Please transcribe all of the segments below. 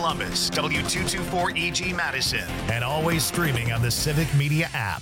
Columbus, W224EG Madison, and always streaming on the Civic Media app.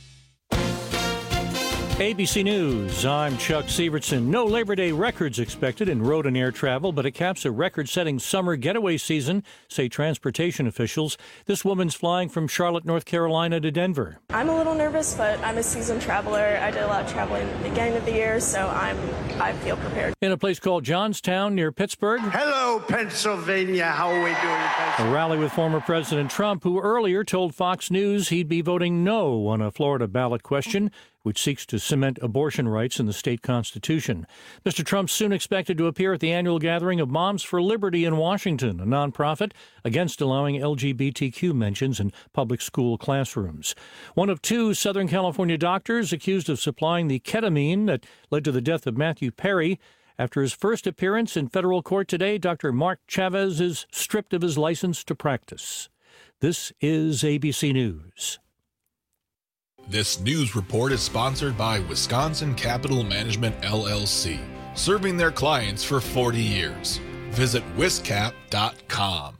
ABC News, I'm Chuck Sievertson. No Labor Day records expected in road and air travel, but it caps a record-setting summer getaway season, say transportation officials. This woman's flying from Charlotte, North Carolina to Denver. I'm a little nervous, but I'm a seasoned traveler. I did a lot of traveling at the beginning of the year, so I feel prepared. In a place called Johnstown near Pittsburgh. Hello, Pennsylvania. How are we doing, Pennsylvania? A rally with former President Trump, who earlier told Fox News he'd be voting no on a Florida ballot question, which seeks to cement abortion rights in the state constitution. Mr. Trump's soon expected to appear at the annual gathering of Moms for Liberty in Washington, a nonprofit against allowing LGBTQ mentions in public school classrooms. One of two Southern California doctors accused of supplying the ketamine that led to the death of Matthew Perry. After his first appearance in federal court today, Dr. Mark Chavez is stripped of his license to practice. This is ABC News. This news report is sponsored by Wisconsin Capital Management, LLC, serving their clients for 40 years. Visit wiscap.com.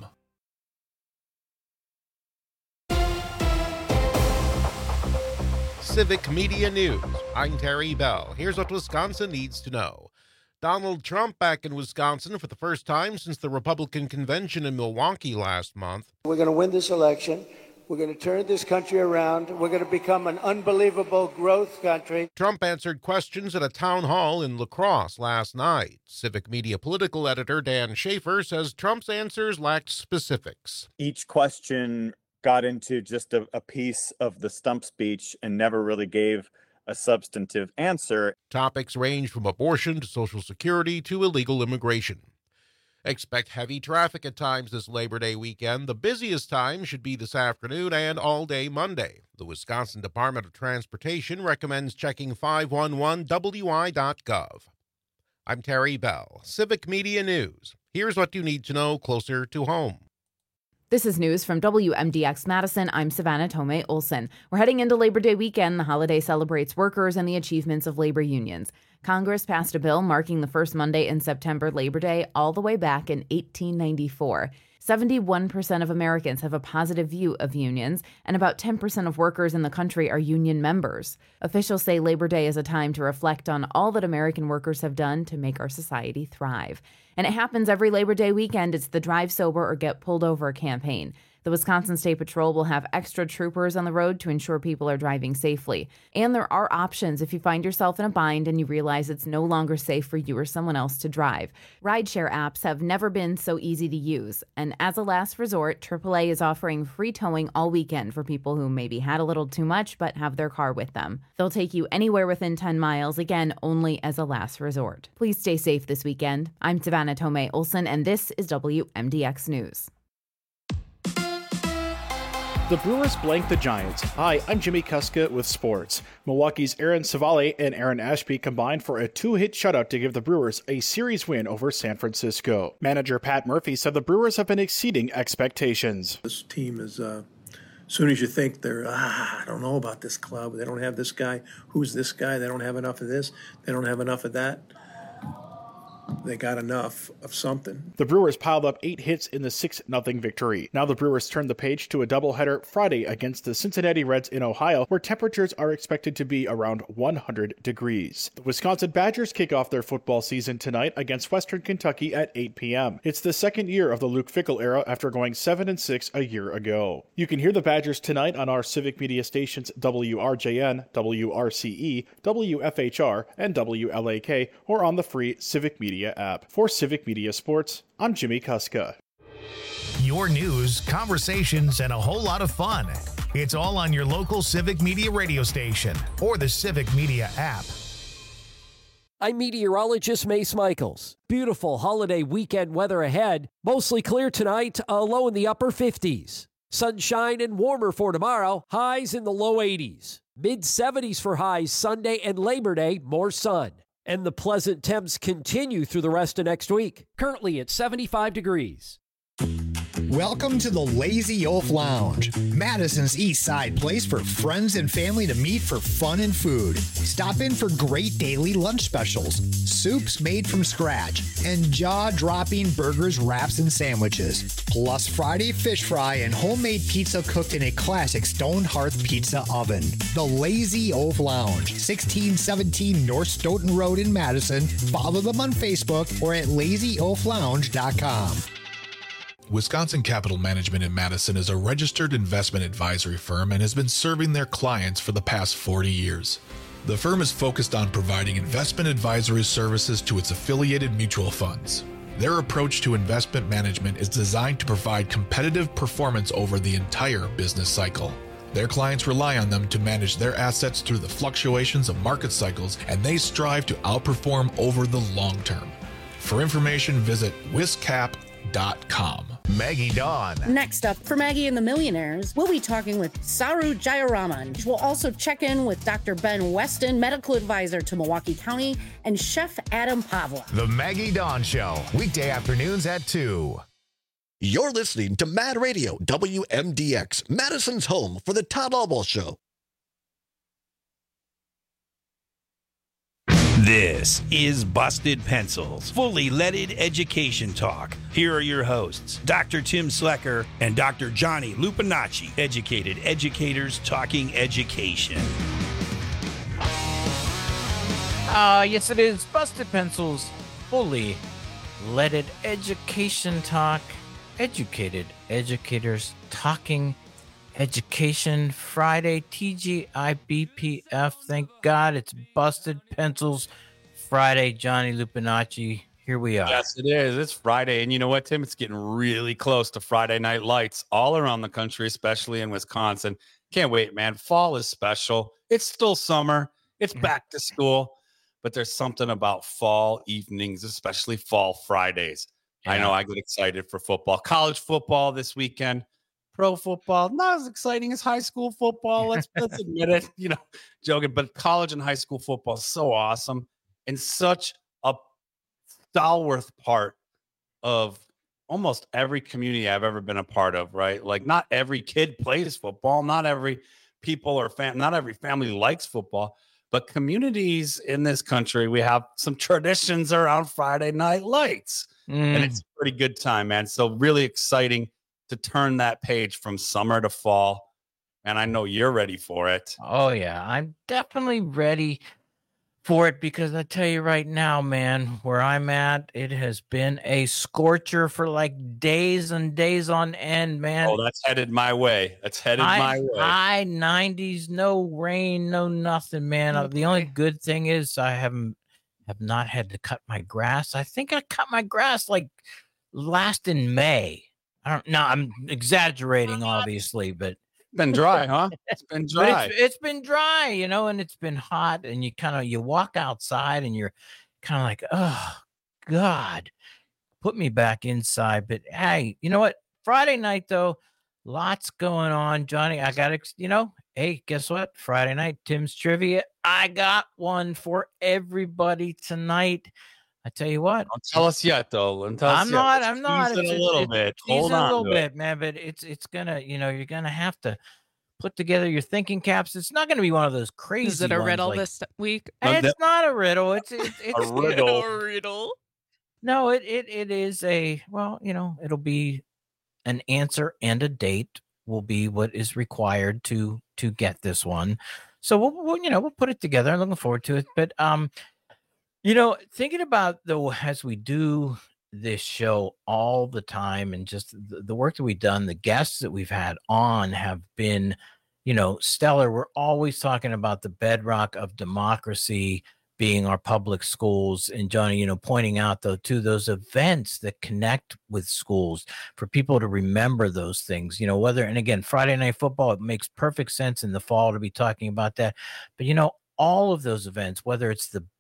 Civic Media News. I'm Terry Bell. Here's what Wisconsin needs to know. Donald Trump back in Wisconsin for the first time since the Republican convention in Milwaukee last month. We're going to win this election. We're going to turn this country around. We're going to become an unbelievable growth country. Trump answered questions at a town hall in La Crosse last night. Civic Media political editor Dan Schaefer says Trump's answers lacked specifics. Each question got into just a piece of the stump speech and never really gave a substantive answer. Topics range from abortion to Social Security to illegal immigration. Expect heavy traffic at times this Labor Day weekend. The busiest time should be this afternoon and all day Monday. The Wisconsin Department of Transportation recommends checking 511wi.gov. I'm Terry Bell, Civic Media News. Here's what you need to know closer to home. This is news from WMDX Madison. I'm Savannah Tomei Olson. We're heading into Labor Day weekend. The holiday celebrates workers and the achievements of labor unions. Congress passed a bill marking the first Monday in September, Labor Day, all the way back in 1894. 71% of Americans have a positive view of unions, and about 10% of workers in the country are union members. Officials say Labor Day is a time to reflect on all that American workers have done to make our society thrive. And it happens every Labor Day weekend. It's the Drive Sober or Get Pulled Over campaign. The Wisconsin State Patrol will have extra troopers on the road to ensure people are driving safely. And there are options if you find yourself in a bind and you realize it's no longer safe for you or someone else to drive. Rideshare apps have never been so easy to use. And as a last resort, AAA is offering free towing all weekend for people who maybe had a little too much but have their car with them. They'll take you anywhere within 10 miles, again, only as a last resort. Please stay safe this weekend. I'm Savannah Tomei Olson, and this is WMDX News. The Brewers blanked the Giants. Hi, I'm Jimmy Kuska with sports. Milwaukee's Aaron Savale and Aaron Ashby combined for a two-hit shutout to give the Brewers a series win over San Francisco. Manager Pat Murphy said the Brewers have been exceeding expectations. This team is, as soon as you think they're, I don't know about this club. They don't have this guy. Who's this guy? They don't have enough of this. They don't have enough of that. They got enough of something. The Brewers piled up 8 hits in the 6-0 victory. Now the Brewers turn the page to a doubleheader Friday against the Cincinnati Reds in Ohio, where temperatures are expected to be around 100 degrees. The Wisconsin Badgers kick off their football season tonight against Western Kentucky at 8 p.m. It's the second year of the Luke Fickell era after going 7-6 a year ago. You can hear the Badgers tonight on our Civic Media stations WRJN, WRCE, WFHR, and WLAK, or on the free Civic Media app. For Civic Media Sports, I'm Jimmy Kuska. Your news, conversations, and a whole lot of fun. It's all on your local Civic Media radio station or the Civic Media app. I'm meteorologist Mace Michaels. Beautiful holiday weekend weather ahead. Mostly clear tonight, a low in the upper 50s. Sunshine and warmer for tomorrow, highs in the low 80s. Mid-70s for highs Sunday and Labor Day, more sun. And the pleasant temps continue through the rest of next week. Currently at 75 degrees. Welcome to the Lazy Oaf Lounge, Madison's East Side place for friends and family to meet for fun and food. Stop in for great daily lunch specials, soups made from scratch, and jaw-dropping burgers, wraps, and sandwiches. Plus Friday fish fry and homemade pizza cooked in a classic stone hearth pizza oven. The Lazy Oaf Lounge, 1617 North Stoughton Road in Madison. Follow them on Facebook or at lazyoaflounge.com. Wisconsin Capital Management in Madison is a registered investment advisory firm and has been serving their clients for the past 40 years. The firm is focused on providing investment advisory services to its affiliated mutual funds. Their approach to investment management is designed to provide competitive performance over the entire business cycle. Their clients rely on them to manage their assets through the fluctuations of market cycles, and they strive to outperform over the long term. For information, visit wiscap.com. Maggie Dawn. Next up, for Maggie and the Millionaires, we'll be talking with Saru Jayaraman. We'll also check in with Dr. Ben Weston, medical advisor to Milwaukee County, and Chef Adam Pavla. The Maggie Dawn Show, weekday afternoons at 2. You're listening to Mad Radio, WMDX, Madison's home for the Todd Albaugh Show. This is Busted Pencils, fully leaded education talk. Here are your hosts, Dr. Tim Slecker and Dr. Johnny Lupinacci, educated educators talking education. Yes, it is Busted Pencils, fully leaded education talk. Educated educators talking education. Friday, TGIBPF. Thank God it's Busted Pencils Friday. Johnny Lupinacci, here we are. Yes, it is. It's Friday. And you know what, Tim? It's getting really close to Friday Night Lights all around the country, especially in Wisconsin. Can't wait, man. Fall is special. It's still summer. It's back to school. But there's something about fall evenings, especially fall Fridays. Yeah. I know I get excited for football. College football this weekend. Pro football, not as exciting as high school football. Let's admit it. You know, joking, but college and high school football is so awesome and such a stalwart part of almost every community I've ever been a part of. Right? Like, not every kid plays football. Not every people or not every family likes football. But communities in this country, we have some traditions around Friday Night Lights, and it's a pretty good time, man. So really exciting to turn that page from summer to fall. And I know you're ready for it. Oh, yeah. I'm definitely ready for it because I tell you right now, man, where I'm at, it has been a scorcher for like days and days on end, man. Oh, that's headed my way. My way. High 90s, no rain, no nothing, man. The only good thing is I have not had to cut my grass. I think I cut my grass like last in May. I don't know. I'm exaggerating, obviously, but it's been dry, huh? It's been dry. It's been dry, you know, and it's been hot. And you walk outside and you're kind of like, oh, God, put me back inside. But hey, you know what? Friday night, though, lots going on. Johnny, I got to, hey, guess what? Friday night, Tim's Trivia. I got one for everybody tonight. I tell you what. Don't tell us yet, though. I'm not. It's a little bit. Hold on. A little bit, man. But it's gonna, you're gonna have to put together your thinking caps. It's not gonna be one of those crazy. Is it a riddle this week? It's not a riddle. It's a riddle. A riddle. No, it is a it'll be an answer and a date will be what is required to get this one. So we'll put it together. I'm looking forward to it. But thinking about as we do this show all the time and just the work that we've done, the guests that we've had on have been, stellar. We're always talking about the bedrock of democracy being our public schools. And Johnny, pointing out though, too, those events that connect with schools for people to remember those things, and again, Friday Night Football, it makes perfect sense in the fall to be talking about that. But, all of those events, whether it's the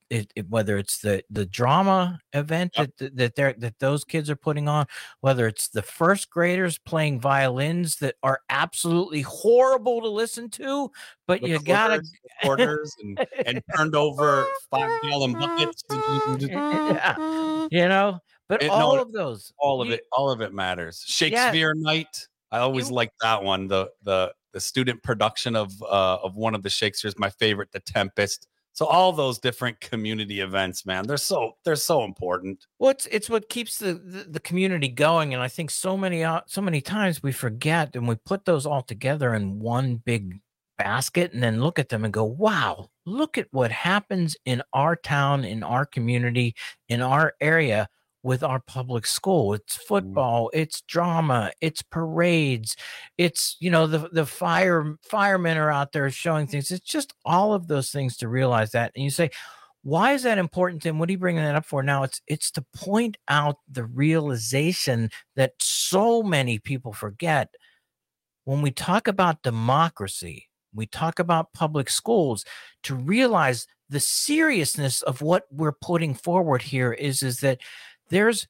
drama event that those kids are putting on, whether it's the first graders playing violins that are absolutely horrible to listen to, but you gotta quarters and turned over 5-gallon buckets. Yeah. But all of those, all of it matters. Shakespeare Night. I always like that one. The student production of one of the Shakespeare's, my favorite, The Tempest. So all those different community events, man, they're so important. Well, it's what keeps the community going, and I think so many times we forget, and we put those all together in one big basket, and then look at them and go, "Wow, look at what happens in our town, in our community, in our area." With our public school, it's football, it's drama, it's parades, it's the firemen are out there showing things. It's just all of those things to realize that. And you say, why is that important, Tim? What are you bringing that up for? Now it's to point out the realization that so many people forget when we talk about democracy, we talk about public schools, to realize the seriousness of what we're putting forward here is that there's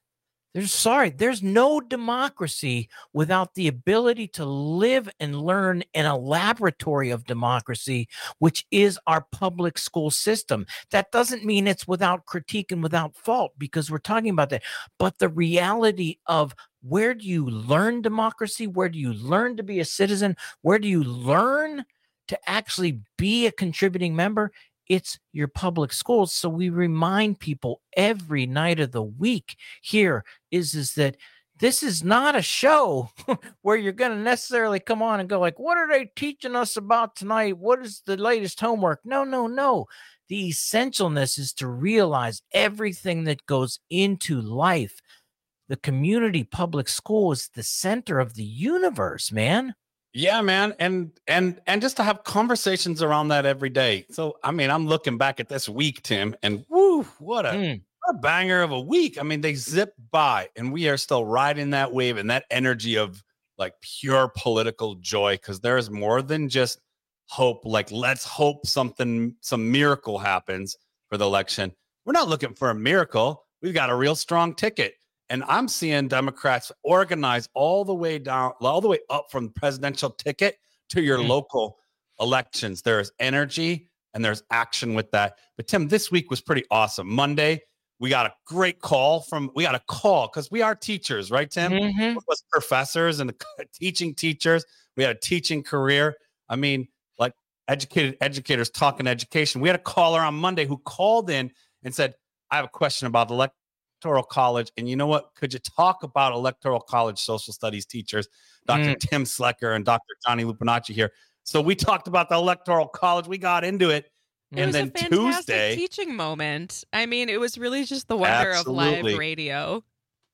no democracy without the ability to live and learn in a laboratory of democracy, which is our public school system. That doesn't mean it's without critique and without fault, because we're talking about that. But the reality of, where do you learn democracy? Where do you learn to be a citizen? Where do you learn to actually be a contributing member? It's your public schools. So we remind people every night of the week here is that this is not a show where you're going to necessarily come on and go like, what are they teaching us about tonight? What is the latest homework? No. The essentialness is to realize everything that goes into life. The community public school is the center of the universe, man. Yeah, man. And just to have conversations around that every day. So, I mean, I'm looking back at this week, Tim, and woo, what a banger of a week. I mean, they zip by, and we are still riding that wave and that energy of like pure political joy, because there is more than just hope. Like, let's hope some miracle happens for the election. We're not looking for a miracle. We've got a real strong ticket. And I'm seeing Democrats organize all the way up from the presidential ticket to your local elections. There's energy and there's action with that. But Tim, this week was pretty awesome. Monday, we got a great call because we are teachers, right, Tim? Mm-hmm. Us professors and teaching teachers. We had a teaching career. I mean, like educated educators talking education. We had a caller on Monday who called in and said, I have a question about the Electoral College. And you know what? Could you talk about Electoral College social studies teachers, Dr. Tim Slecker and Dr. Johnny Lupinacci here? So we talked about the Electoral College. We got into it. It was a fantastic teaching moment. I mean, it was really just the wonder of live radio.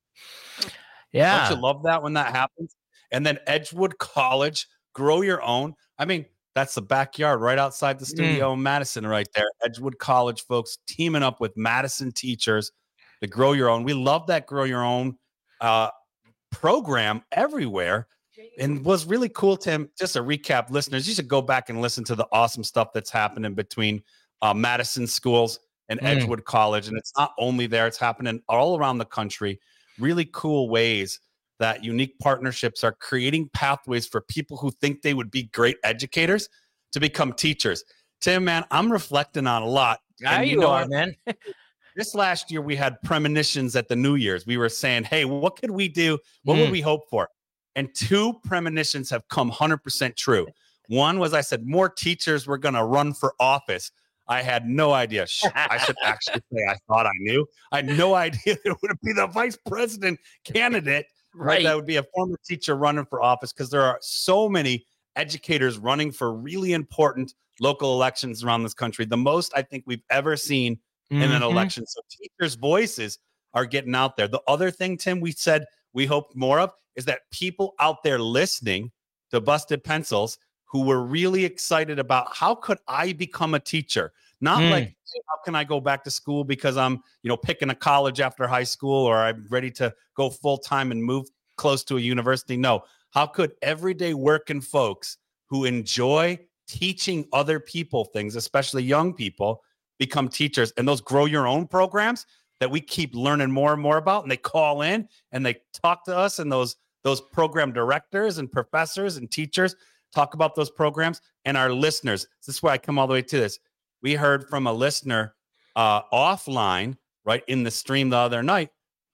Yeah. Don't you love that when that happens? And then Edgewood College, grow your own. I mean, that's the backyard right outside the studio in Madison right there. Edgewood College folks teaming up with Madison teachers to grow your own. We love that grow your own program everywhere. And was really cool, Tim. Just a recap, listeners, you should go back and listen to the awesome stuff that's happening between Madison schools and Edgewood College. And it's not only there, it's happening all around the country. Really cool ways that unique partnerships are creating pathways for people who think they would be great educators to become teachers. Tim, man, I'm reflecting on a lot. Yeah, you are, man. This last year, we had premonitions at the New Year's. We were saying, hey, what could we do? What would we hope for? And two premonitions have come 100% true. One was I said more teachers were going to run for office. I had no idea. I should actually say I thought I knew. I had no idea it would be the vice president candidate. Right. That would be a former teacher running for office, because there are so many educators running for really important local elections around this country. The most I think we've ever seen in an election. So teachers' voices are getting out there. The other thing, Tim, we said we hoped more of is that people out there listening to Busted Pencils who were really excited about how could I become a teacher? Not like, hey, how can I go back to school because I'm, picking a college after high school, or I'm ready to go full time and move close to a university. No, how could everyday working folks who enjoy teaching other people things, especially young people, become teachers? And those grow your own programs that we keep learning more and more about, and they call in and they talk to us, and those program directors and professors and teachers talk about those programs. And our listeners, this is why I come all the way to this. We heard from a listener offline, right, in the stream the other night,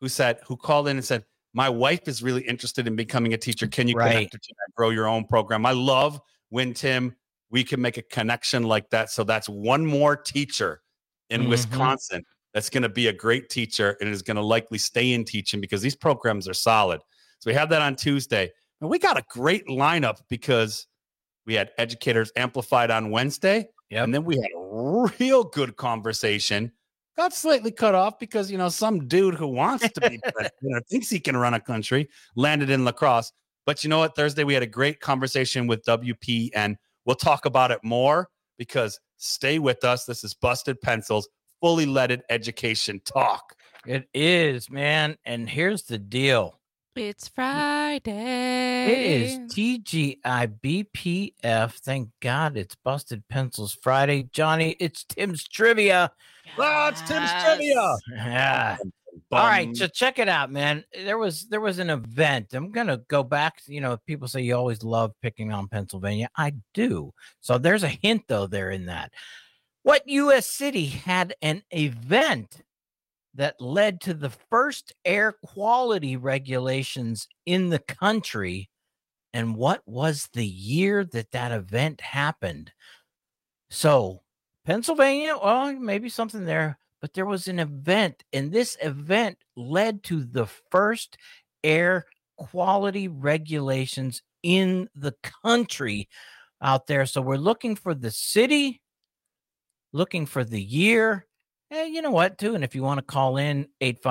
who called in and said, my wife is really interested in becoming a teacher. Can you connect her to that, grow your own program? I love when, Tim, we can make a connection like that. So that's one more teacher in Wisconsin that's going to be a great teacher and is going to likely stay in teaching because these programs are solid. So we have that on Tuesday. And we got a great lineup because we had Educators Amplified on Wednesday. And then we had a real good conversation. Got slightly cut off because, some dude who wants to be president thinks he can run a country landed in La Crosse. But you know what? Thursday, we had a great conversation with WP, and we'll talk about it more because stay with us. This is Busted Pencils, fully leaded education talk. It is, man. And here's the deal. It's Friday. It is TGIBPF. Thank God it's Busted Pencils Friday. Johnny, it's Tim's Trivia. Oh, it's Tim's Trivia. Yeah. All right, so check it out, man. There was an event. I'm going to go back. People say you always love picking on Pennsylvania. I do. So there's a hint, though, there in that. What U.S. city had an event that led to the first air quality regulations in the country? And what was the year that event happened? So Pennsylvania, well, maybe something there, but there was an event, and this event led to the first air quality regulations in the country out there. So we're looking for the city, looking for the year. Hey, you know what, too? And if you want to call in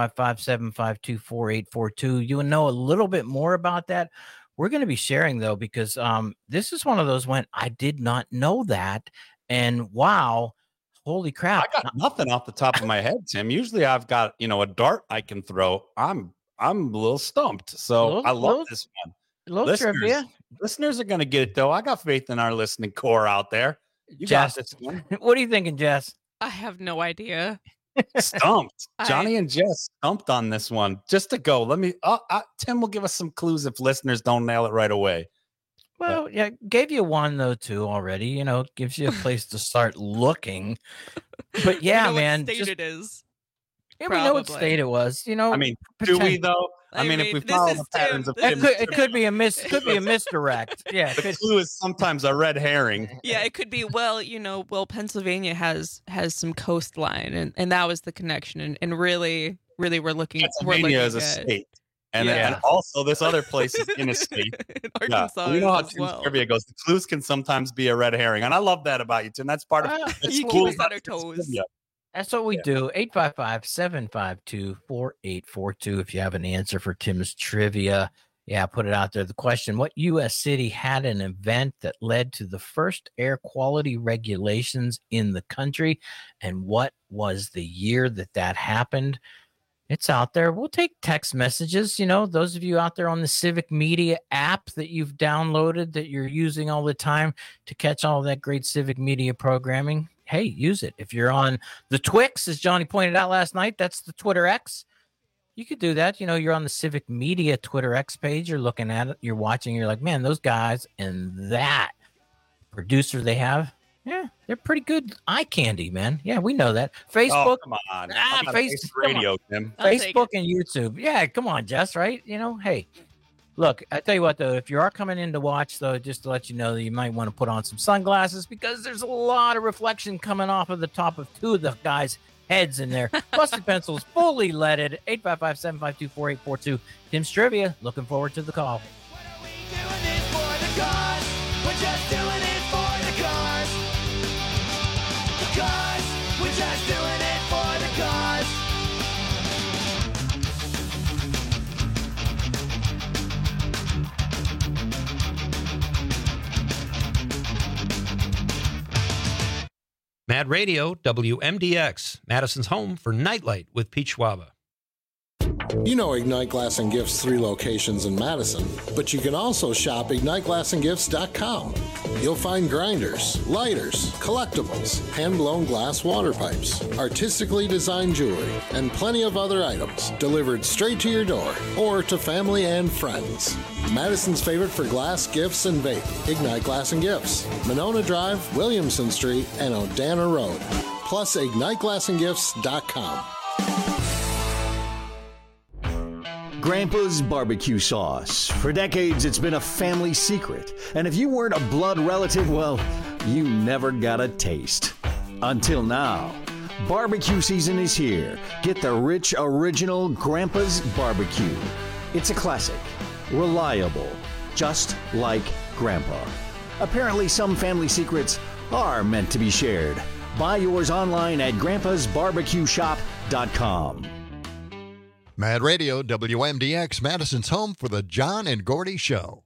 855-752-4842, you will know a little bit more about that. We're going to be sharing, though, because this is one of those when I did not know that. And wow, holy crap. I got nothing off the top of my head, Tim. Usually I've got, a dart I can throw. I'm a little stumped. So I love this one. Listeners are going to get it, though. I got faith in our listening core out there. You Jess, got this one. What are you thinking, Jess? I have no idea. Stumped. Johnny and Jess stumped on this one. Just to go, Tim will give us some clues if listeners don't nail it right away. Well, yeah, gave you one, though, too, already. Gives you a place to start looking. But yeah, man. What state it is. Yeah, we know what state it was. Do we, though? If we follow the patterns of it could be a misdirect. Yeah, the clue is sometimes a red herring. Yeah, it could be. Well, Pennsylvania has some coastline, and that was the connection. And really, we're looking. Pennsylvania is a state, and also this other place is in a state. Arkansas. You know how Tim's trivia goes. The clues can sometimes be a red herring, and I love that about you, Tim. That's part of you keep us on our toes. That's what we do. 855-752-4842. If you have an answer for Tim's Trivia, put it out there. The question, what U.S. city had an event that led to the first air quality regulations in the country? And what was the year that happened? It's out there. We'll take text messages. Those of you out there on the Civic Media app that you've downloaded, that you're using all the time to catch all that great Civic Media programming. Hey, use it. If you're on the Twix, as Johnny pointed out last night, that's the Twitter X. You could do that. You're on the Civic Media Twitter X page. You're looking at it. You're watching. You're like, man, those guys and that producer they have, they're pretty good eye candy, man. Yeah, we know that. Facebook. Oh, come on. Radio, Tim. Facebook and YouTube. Yeah, come on, Jess, right? Hey. Look, I tell you what, though, if you are coming in to watch, though, just to let you know that you might want to put on some sunglasses because there's a lot of reflection coming off of the top of two of the guys' heads in there. Busted Pencils, fully leaded, 855-752-4842. Tim's Trivia, looking forward to the call. What are we doing it for the cause? We're just doing it for the cause. Because we're just doing it for the cause. Mad Radio, WMDX, Madison's home for Nightlight with Pete Schwaba. You know Ignite Glass and Gifts' 3 locations in Madison, but you can also shop IgniteGlassandGifts.com. You'll find grinders, lighters, collectibles, hand-blown glass water pipes, artistically designed jewelry, and plenty of other items delivered straight to your door or to family and friends. Madison's favorite for glass, gifts, and vape, Ignite Glass and Gifts, Monona Drive, Williamson Street, and Odana Road. Plus, IgniteGlassandGifts.com. Grandpa's barbecue sauce. For decades, it's been a family secret. And if you weren't a blood relative, well, you never got a taste. Until now. Barbecue season is here. Get the rich, original Grandpa's barbecue. It's a classic. Reliable. Just like Grandpa. Apparently, some family secrets are meant to be shared. Buy yours online at grandpasbarbecueshop.com. Mad Radio, WMDX, Madison's home for the John and Gordy Show.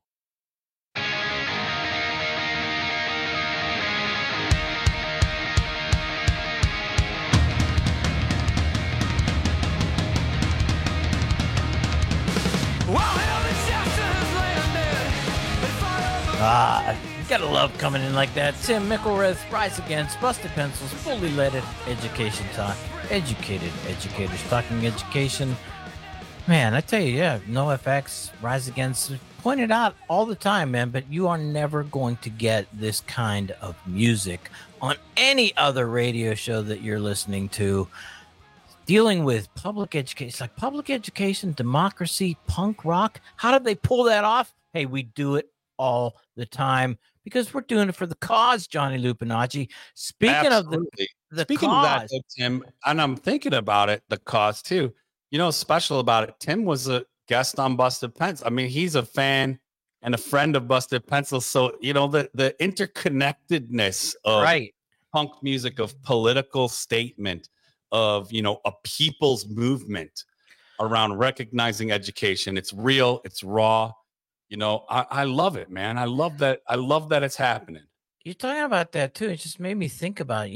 You gotta love coming in like that. Tim Mickelrath, Rise Against, Busted Pencils, Fully Leaded, Education Talk, Educated Educators Talking Education. Man, I tell you, yeah, NoFX, Rise Against, pointed out all the time, man, but you are never going to get this kind of music on any other radio show that you're listening to. Dealing with public education, it's like public education, democracy, punk rock. How did they pull that off? Hey, we do it all the time because we're doing it for the cause, Johnny Lupinacci. Speaking Absolutely. of the Speaking cause, of that, though, Tim, and I'm thinking about it, the cause too. You know what's special about it? Tim was a guest on Busted Pencil. I mean, he's a fan and a friend of Busted Pencil. So, you know, the interconnectedness of punk music, of political statement, of, you know, a people's movement around recognizing education. It's real. It's raw. You know, I love it, man. I love that it's happening. you're talking about that too. It just made me think about,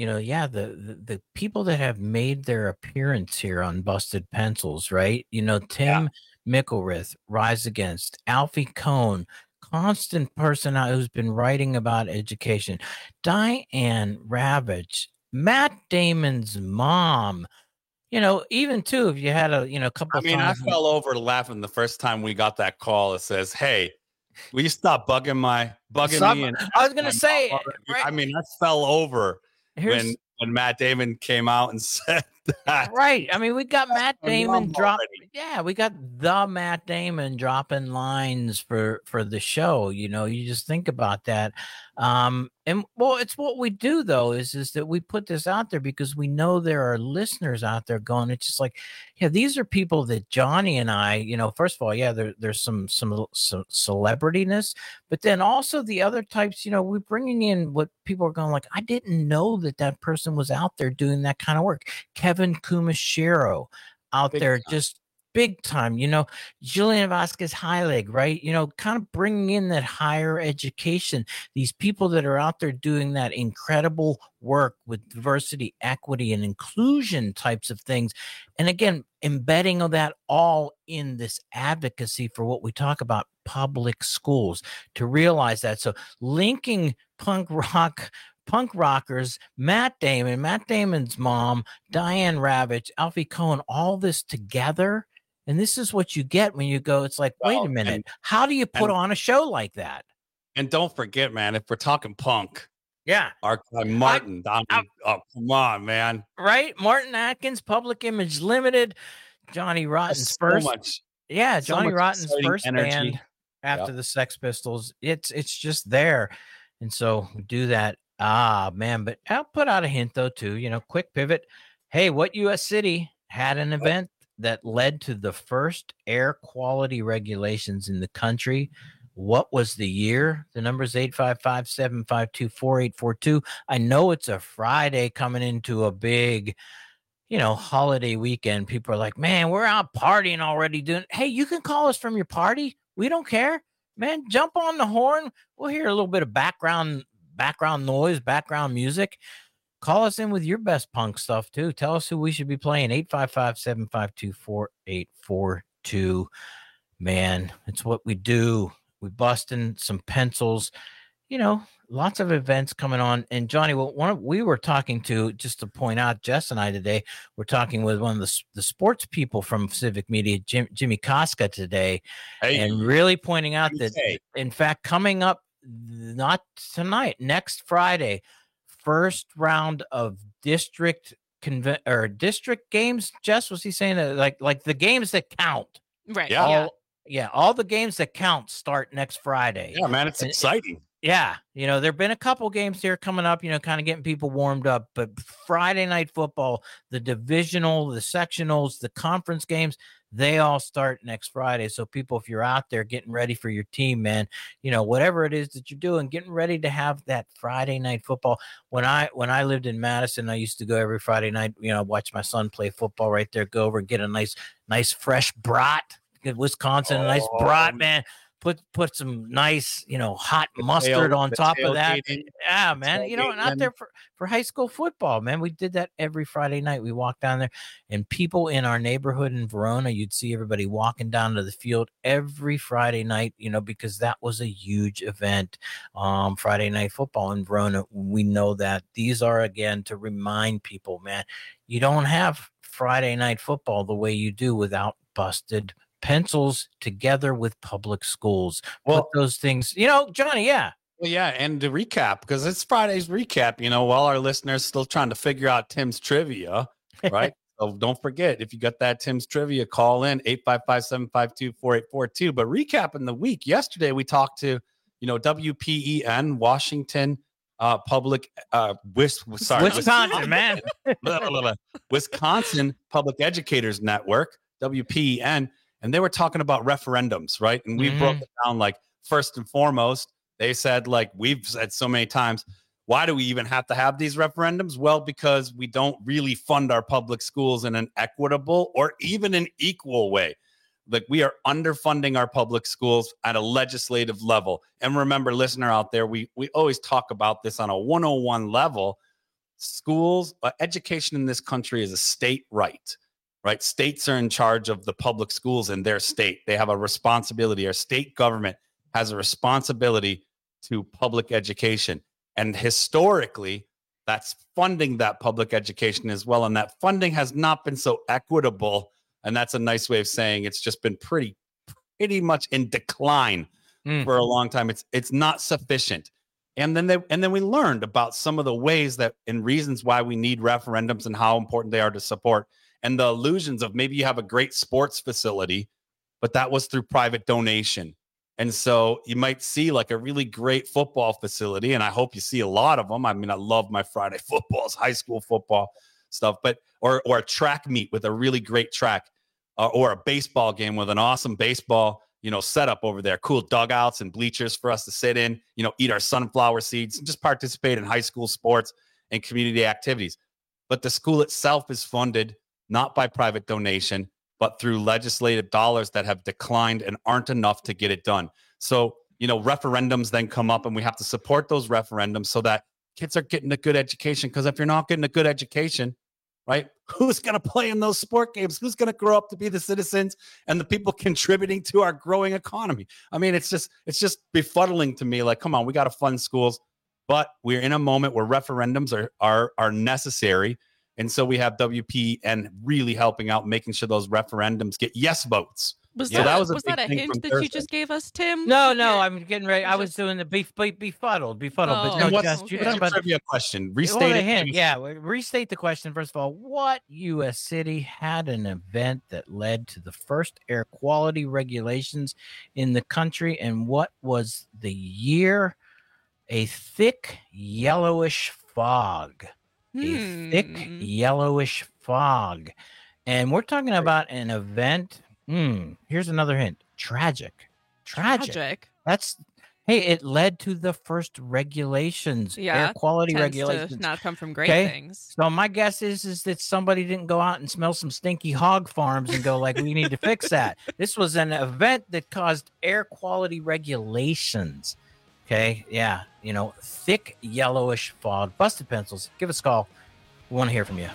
the people that have made their appearance here on Busted Pencils, right? Tim Mickelrath, Rise Against, Alfie Kohn, constant person who's been writing about education, Diane Ravitch, Matt Damon's mom. Even too, if you had a couple. I mean, I fell over laughing the first time we got that call. It says, "Hey, will you stop bugging me?" And I was gonna say, right. I mean, I fell over when Matt Damon came out and said that. Right. I mean, we got Matt Damon dropping. Yeah, we got the Matt Damon dropping lines for the show. You just think about that. And well, it's what we do though, is that we put this out there because we know there are listeners out there going, it's just like, yeah, these are people that Johnny and I, first of all, yeah, there's some celebrityness, but then also the other types, we're bringing in what people are going like, I didn't know that person was out there doing that kind of work. Kevin Kumashiro out there, just big time, Julian Vasquez Heilig, right? Kind of bringing in that higher education, these people that are out there doing that incredible work with diversity, equity, and inclusion types of things. And again, embedding of that all in this advocacy for what we talk about, public schools, to realize that. So linking punk rockers, Matt Damon's mom, Diane Ravitch, Alfie Kohn, all this together. And this is what you get when you go, it's like, wait a minute, how do you put on a show like that? And don't forget, man, if we're talking punk, our guy Martin, come on, man. Right? Martin Atkins, Public Image Limited, Johnny Rotten's first. Johnny Rotten's first band after the Sex Pistols. It's just there. And so we do that. Man, but I'll put out a hint though, too, quick pivot. Hey, what U.S. city had an event that led to the first air quality regulations in the country? What was the year? The number is 855-752-4842. I know it's a Friday coming into a big, holiday weekend. People are like, man, we're out partying already. Hey, you can call us from your party. We don't care, man. Jump on the horn. We'll hear a little bit of background noise, background music. Call us in with your best punk stuff, too. Tell us who we should be playing. 855-752-4842. Man, it's what we do. We busting some pencils. Lots of events coming on. And, Johnny, we were talking to, just to point out, Jess and I today, we're talking with one of the sports people from Civic Media, Jimmy Koska today, and really pointing out that, in fact, coming up, not tonight, next Friday, first round of district games. Jess, was he saying that like the games that count? Right. All the games that count start next Friday. Yeah, man, it's exciting. Yeah, there've been a couple games here coming up, kind of getting people warmed up, but Friday night football, the divisional, the sectionals, the conference games, they all start next Friday. So people, if you're out there getting ready for your team, man, whatever it is that you're doing, getting ready to have that Friday night football. When I lived in Madison, I used to go every Friday night, watch my son play football right there, go over and get a nice fresh brat. Wisconsin, a nice brat, man. Put some nice, hot mustard on top of that. Yeah, man. And out there for high school football, man, we did that every Friday night. We walked down there, and people in our neighborhood in Verona, you'd see everybody walking down to the field every Friday night, because that was a huge event. Friday night football in Verona. We know that these are, again, to remind people, man, you don't have Friday night football the way you do without Busted Pencils together with public schools. Put those things, Johnny. Yeah. Well, yeah. And to recap, because it's Friday's recap, while our listeners still trying to figure out Tim's trivia, right? So don't forget, if you got that Tim's trivia, call in 855-752-4842. But recapping the week, yesterday we talked to, WPEN, Washington Public, Wisconsin, man. Wisconsin Public Educators Network, WPEN. And they were talking about referendums, right? And we broke it down, like, first and foremost, they said, like we've said so many times, why do we even have to have these referendums? Well, because we don't really fund our public schools in an equitable or even an equal way. Like, we are underfunding our public schools at a legislative level. And remember, listener out there, we always talk about this on a 101 level. Schools, education in this country is a state right. Right? States are in charge of the public schools in their state. They have a responsibility. Our state government has a responsibility to public education. And historically, that's funding that public education as well. And that funding has not been so equitable. And that's a nice way of saying it's just been pretty much in decline for a long time. It's not sufficient. And then we learned about some of the ways that and reasons why we need referendums and how important they are to support. And the illusions of maybe you have a great sports facility, but that was through private donation. And so you might see like a really great football facility, and I hope you see a lot of them. I mean, I love my Friday footballs, high school football stuff, but or a track meet with a really great track, or a baseball game with an awesome baseball, setup over there, cool dugouts and bleachers for us to sit in, eat our sunflower seeds and just participate in high school sports and community activities. But the school itself is funded not by private donation, but through legislative dollars that have declined and aren't enough to get it done. So, referendums then come up, and we have to support those referendums so that kids are getting a good education. Because if you're not getting a good education, right, who's going to play in those sport games? Who's going to grow up to be the citizens and the people contributing to our growing economy? I mean, it's just befuddling to me. Like, come on, we got to fund schools, but we're in a moment where referendums are necessary. And so we have WPN really helping out, making sure those referendums get yes votes. Was that a hint that you just gave us, Tim? No, I'm getting ready. I was doing the befuddled. Oh, but no, what's your trivia question? Restate it. Hint. Yeah, restate the question. First of all, what U.S. city had an event that led to the first air quality regulations in the country, and what was the year? A thick yellowish fog. A thick yellowish fog. And we're talking about an event. Here's another hint. Tragic. It led to the first regulations, air quality regulations. To not come from great things. So my guess is that somebody didn't go out and smell some stinky hog farms and go like, we need to fix that. This was an event that caused air quality regulations. Okay, yeah, thick yellowish fog. Busted Pencils, give us a call. We want to hear from you.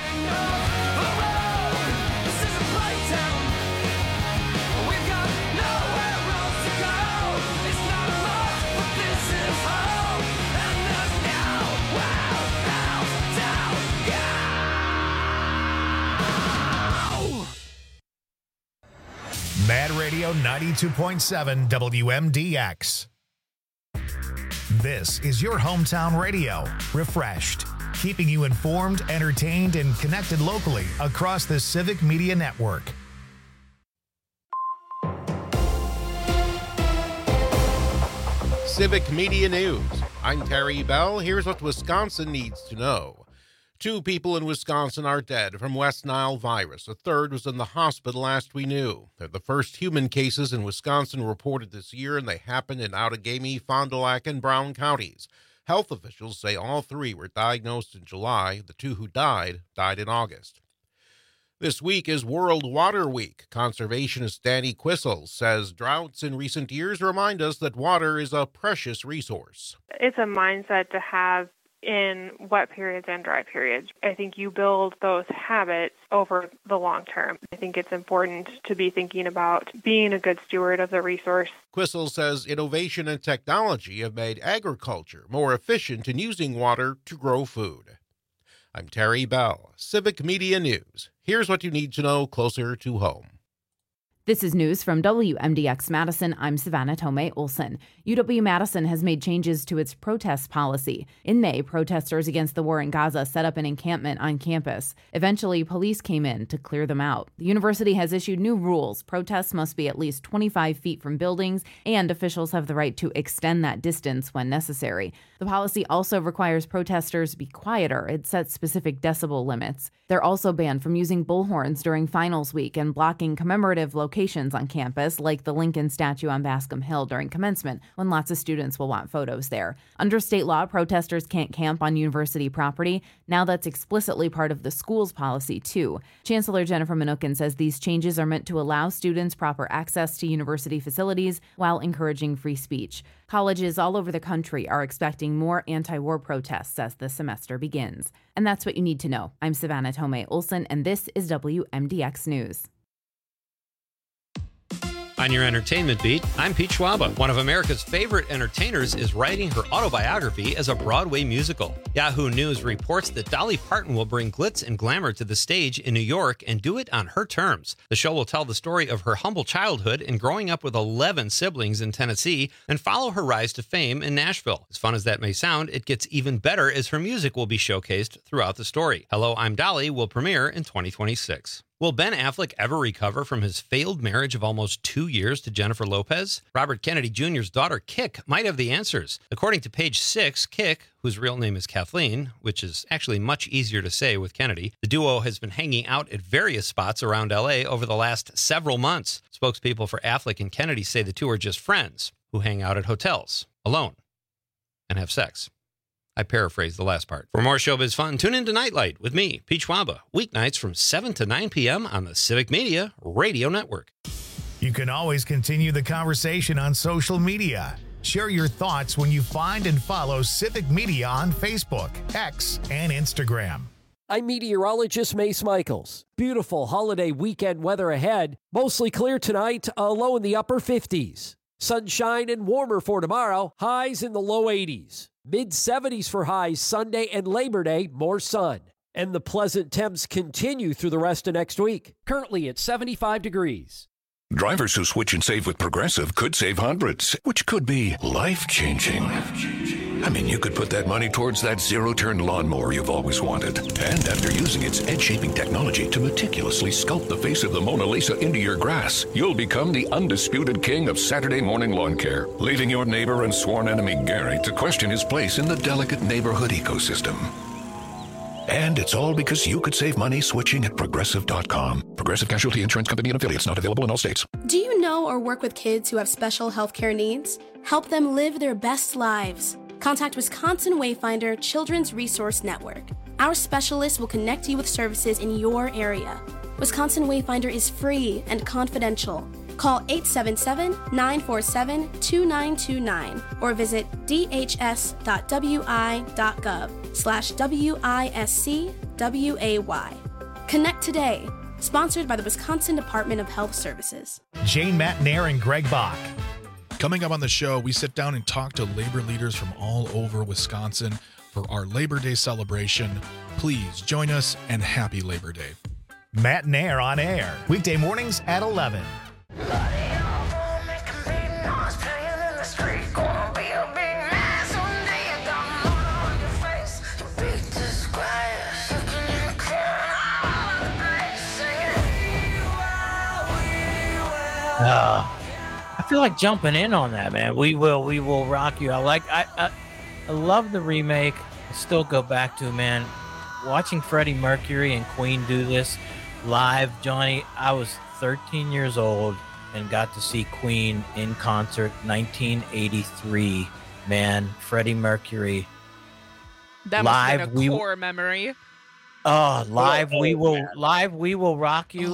Mad Radio 92.7 WMDX. This is your hometown radio, refreshed, keeping you informed, entertained, and connected locally across the Civic Media Network. Civic Media News. I'm Terry Bell. Here's what Wisconsin needs to know. 2 people in Wisconsin are dead from West Nile virus. A third was in the hospital last we knew. They're the first human cases in Wisconsin reported this year, and they happened in Outagamie, Fond du Lac, and Brown counties. Health officials say all 3 were diagnosed in July. The 2 who died in August. This week is World Water Week. Conservationist Danny Quissel says droughts in recent years remind us that water is a precious resource. It's a mindset to have in wet periods and dry periods. I think you build those habits over the long term. I think it's important to be thinking about being a good steward of the resource. Quissel says innovation and technology have made agriculture more efficient in using water to grow food. I'm Terry Bell, Civic Media News. Here's what you need to know closer to home. This is news from WMDX Madison. I'm Savannah Tomei Olson. UW-Madison has made changes to its protest policy. In May, protesters against the war in Gaza set up an encampment on campus. Eventually, police came in to clear them out. The university has issued new rules. Protests must be at least 25 feet from buildings, and officials have the right to extend that distance when necessary. The policy also requires protesters be quieter. It sets specific decibel limits. They're also banned from using bullhorns during finals week and blocking commemorative locations on campus, like the Lincoln statue on Bascom Hill during commencement, when lots of students will want photos there. Under state law, protesters can't camp on university property. Now that's explicitly part of the school's policy, too. Chancellor Jennifer Mnookin says these changes are meant to allow students proper access to university facilities while encouraging free speech. Colleges all over the country are expecting more anti-war protests as the semester begins. And that's what you need to know. I'm Savannah Tomei Olson, and this is WMDX News. On your entertainment beat, I'm Pete Schwaba. One of America's favorite entertainers is writing her autobiography as a Broadway musical. Yahoo News reports that Dolly Parton will bring glitz and glamour to the stage in New York and do it on her terms. The show will tell the story of her humble childhood and growing up with 11 siblings in Tennessee and follow her rise to fame in Nashville. As fun as that may sound, it gets even better as her music will be showcased throughout the story. Hello, I'm Dolly will premiere in 2026. Will Ben Affleck ever recover from his failed marriage of almost 2 years to Jennifer Lopez? Robert Kennedy Jr.'s daughter, Kik, might have the answers. According to Page Six, Kik, whose real name is Kathleen, which is actually much easier to say with Kennedy, the duo has been hanging out at various spots around L.A. over the last several months. Spokespeople for Affleck and Kennedy say the two are just friends who hang out at hotels, alone, and have sex. I paraphrased the last part. For more showbiz fun, tune in to Nightlight with me, Pete Schwaba, weeknights from 7 to 9 p.m. on the Civic Media Radio Network. You can always continue the conversation on social media. Share your thoughts when you find and follow Civic Media on Facebook, X, and Instagram. I'm meteorologist Mace Michaels. Beautiful holiday weekend weather ahead. Mostly clear tonight, a low in the upper 50s. Sunshine and warmer for tomorrow, highs in the low 80s. Mid-70s for highs Sunday and Labor Day, more sun. And the pleasant temps continue through the rest of next week. Currently at 75 degrees. Drivers who switch and save with Progressive could save hundreds, which could be life-changing. I mean, you could put that money towards that zero-turn lawnmower you've always wanted. And after using its edge-shaping technology to meticulously sculpt the face of the Mona Lisa into your grass, you'll become the undisputed king of Saturday morning lawn care, leaving your neighbor and sworn enemy Gary to question his place in the delicate neighborhood ecosystem. And it's all because you could save money switching at Progressive.com. Progressive Casualty Insurance Company and affiliates, not available in all states. Do you know or work with kids who have special health care needs? Help them live their best lives. Contact Wisconsin Wayfinder Children's Resource Network. Our specialists will connect you with services in your area. Wisconsin Wayfinder is free and confidential. Call 877-947-2929 or visit dhs.wi.gov/WISCWAY. Connect today. Sponsored by the Wisconsin Department of Health Services. Jane Matnair and Greg Bach. Coming up on the show, we sit down and talk to labor leaders from all over Wisconsin for our Labor Day celebration. Please join us and happy Labor Day. Matnair on air, weekday mornings at 11. feel like jumping in on that, man. We will rock you. I love the remake. I still go back to, man, watching Freddie Mercury and Queen do this live. Johnny, I was 13 years old and got to see Queen in concert, 1983. Man, Freddie Mercury. That must have been a core memory. Oh, live, we will rock you.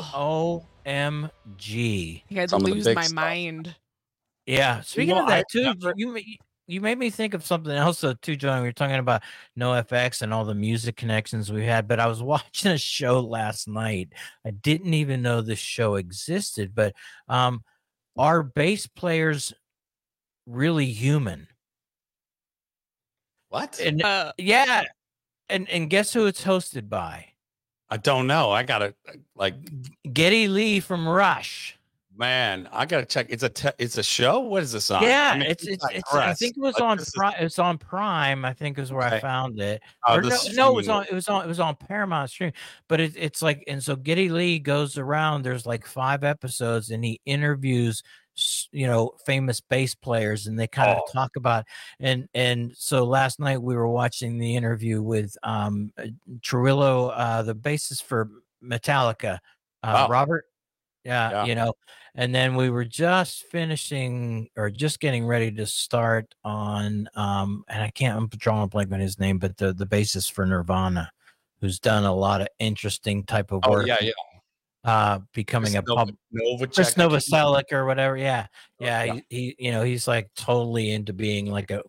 OMG. I had to lose my mind. Yeah. Speaking of that, too, you made me think of something else, too, John. We were talking about NoFX and all the music connections we had, but I was watching a show last night. I didn't even know this show existed, but are bass players really human? What? And yeah. And guess who it's hosted by? I don't know. I gotta Geddy Lee from Rush. Man, I gotta check. It's a show. What is this on? Yeah, I mean, it's I think it was on it's on Prime. I think is where I found it. Oh, it was on Paramount Stream. But it's like, and so Geddy Lee goes around. There's like 5 episodes, and he interviews famous bass players, and they kind of talk about and so last night we were watching the interview with Trujillo, the bassist for Metallica, Robert. Yeah, and then we were just finishing or just getting ready to start on and I'm drawing a blank on his name, but the bassist for Nirvana, who's done a lot of interesting type of work. Becoming Chris Novoselic or whatever. He's like totally into being like a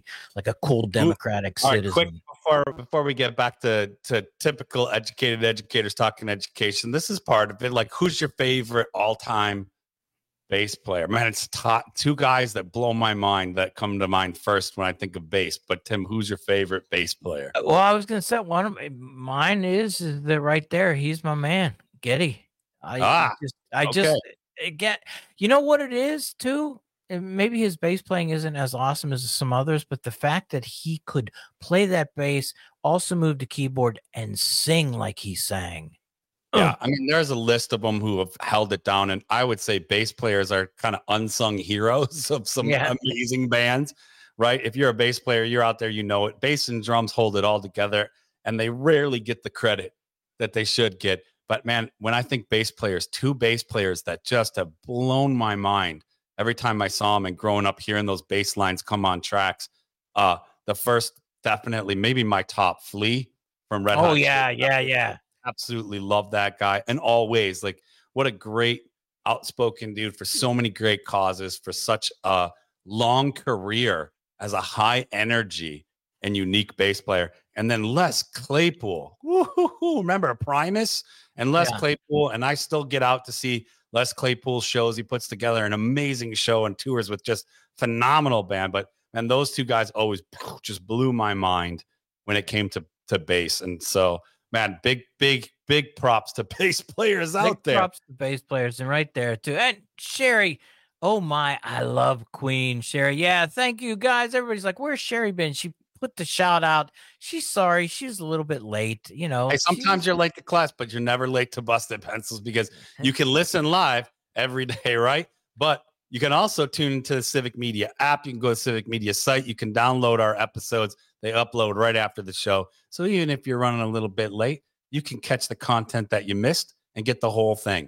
cool democratic citizen. Quick, before we get back to typical educators talking education, this is part of it. Like, who's your favorite all-time bass player? Man, it's two guys that blow my mind that come to mind first when I think of bass. But Tim, who's your favorite bass player? Well, I was gonna say one of mine is that right there. He's my man, Geddy. I just get, you know what it is too? And maybe his bass playing isn't as awesome as some others, but the fact that he could play that bass, also move the keyboard and sing like he sang. Yeah, I mean, there's a list of them who have held it down, and I would say bass players are kind of unsung heroes of some amazing bands, right? If you're a bass player, you're out there, you know it. Bass and drums hold it all together, and they rarely get the credit that they should get. But man, when I think bass players, 2 bass players that just have blown my mind every time I saw them, and growing up hearing those bass lines come on tracks. The first, definitely, maybe my top, Flea from Red Hot. Oh, yeah. Absolutely love that guy. And always, like, what a great outspoken dude for so many great causes, for such a long career as a high energy and unique bass player. And then Les Claypool. Woo-hoo-hoo. Remember Primus and Les Claypool? And I still get out to see Les Claypool's shows. He puts together an amazing show and tours with just phenomenal band. But man, those 2 guys always just blew my mind when it came to bass. And so, man, big props to bass players out there. Props to bass players, and right there too. And Sherry, oh my, I love Queen. Sherry, yeah, thank you guys. Everybody's like, where's Sherry been? She put the shout out. She's sorry, she's a little bit late. Hey, sometimes you're late to class, but you're never late to Busted Pencils, because you can listen live every day, right? But you can also tune into the Civic Media app. You can go to the Civic Media site. You can download our episodes. They upload right after the show. So even if you're running a little bit late, you can catch the content that you missed and get the whole thing.